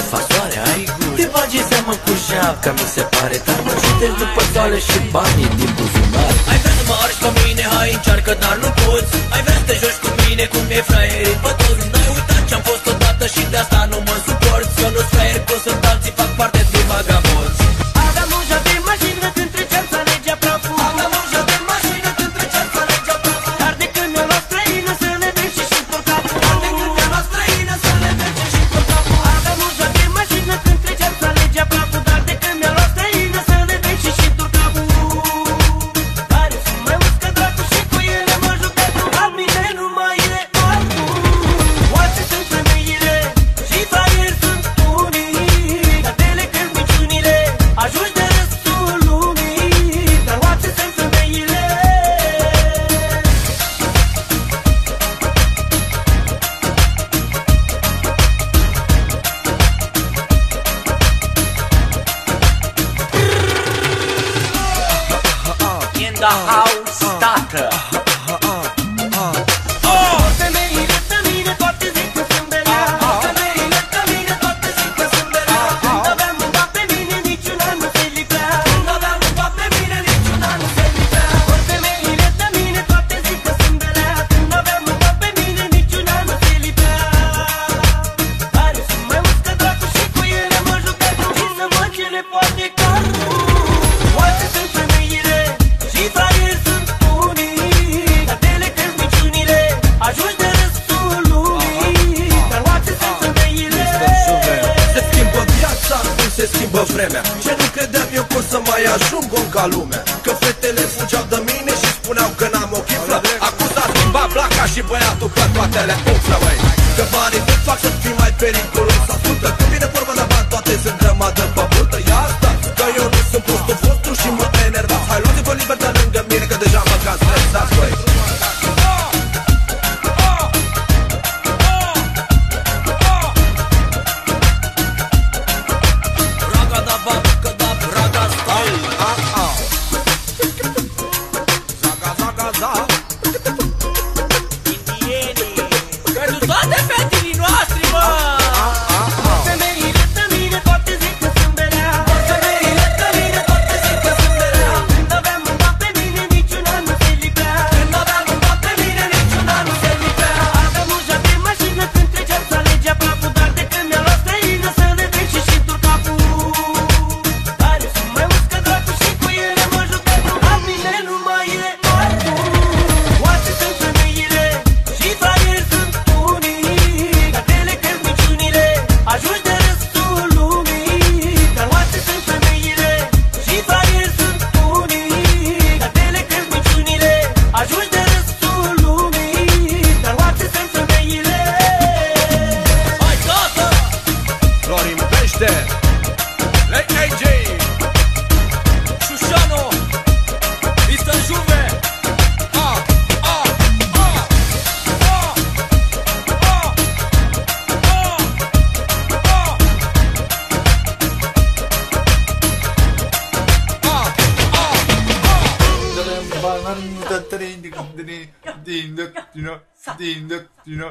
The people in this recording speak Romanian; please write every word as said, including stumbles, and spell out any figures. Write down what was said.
fasoare ai gust. Te bagi seamă cu șapca, mi se pare tare. Mă judești după soale și banii din buzunar. Ai vrea să mă arși pe mine, hai încearcă, dar nu poți. Ai vrea să te joci cu mine, cum e fraierii pe toți. N-ai uitat ce-am fost odată și de asta nu mă suport. Eu nu-s fraier, că sunt alții, fac parte din vagabonți. Aveam un jar de mașină când treceam să alegea praful. Aveam un jar de mașină când treceam să alegea praful. Dar de când mi-a luat străină să le vezi și tot capul. Dar de când mi-a luat străină să le vezi și tot capul. Aveam un jar de mașină când treceam să alegea praful. Dar de când mi-a luat străină să le vezi și tot capul. Care sunt mai mulți ca dracu și cu ele mă jucam. La mine nu mai e altul. Oase sunt femeile și fraieri sunt unii. Gatele când minciunile ajungi de restul lumii. Dar oase sunt femeile. In the house, tată. Femeile pe mine toate zic că sunt belea. Femeile pe mine toate zic că sunt belea. Când aveam un bat pe mine niciuna nu se lipea. Când aveam un bat pe mine niciuna nu se lipea. Femeile pe mine toate zic că sunt belea. Când aveam un bat pe mine niciuna nu se lipea. Care sunt mai mulți ca dracu și cu ele mă jucam. Și să văd ce le poate carul. Oase sunt femeile și fraieri sunt unii. Gatele cresc minciunile ajungi de restul lumii. Dar oase sunt femeile. Se schimbă viața cum se schimbă vremea. Ce nu credeam eu că o să mai ajung om ca lumea. Că fetele fugeau de mine și spuneau că n-am o chiflă. Acum s-a schimbat placa și băiatul că toate le umflă, băi. Că banii te fac să fii mai periculos. Ascultă, când vine vorba de bani, toate sunt grămadă pe burtă. Ia asta, că eu nu sunt prostul vostru și mă enervați. Hai, luați-vă libertate lângă mine, că deja mă cam stresați, băi. Raga da babcă da raga stai. Zaga, zaga, zaga. Indienii pentru toate fetele noastre, mă. Femeile pe mine toate zic că sunt belea. Femeile pe mine toate zic că sunt belea. Când aveam un bat pe mine niciuna nu se lipea. Când aveam un bat pe mine niciuna nu se lipea. Aveam un jar de mașină când treceam să alegea praful. Dar de când mi-a luat străină să le vezi și și tur capul. Care sunt mai mulți ca dracu și cu ele mă jucam. La mine nu mai e altul. Oase sunt femeile și fraieri sunt unii. Gatele cresc minciunile ajungi de restul lumii. Dar oase sunt femeile și fraieri sunt unii. Gatele cresc minciunile ajungi de restul lumii. Dar oase sunt femeile. Hai, tată! Florin Pește, Lei A J, Șușano! Eastern Juve! ah, ah, ah, ah, ah, ah, ah, ah.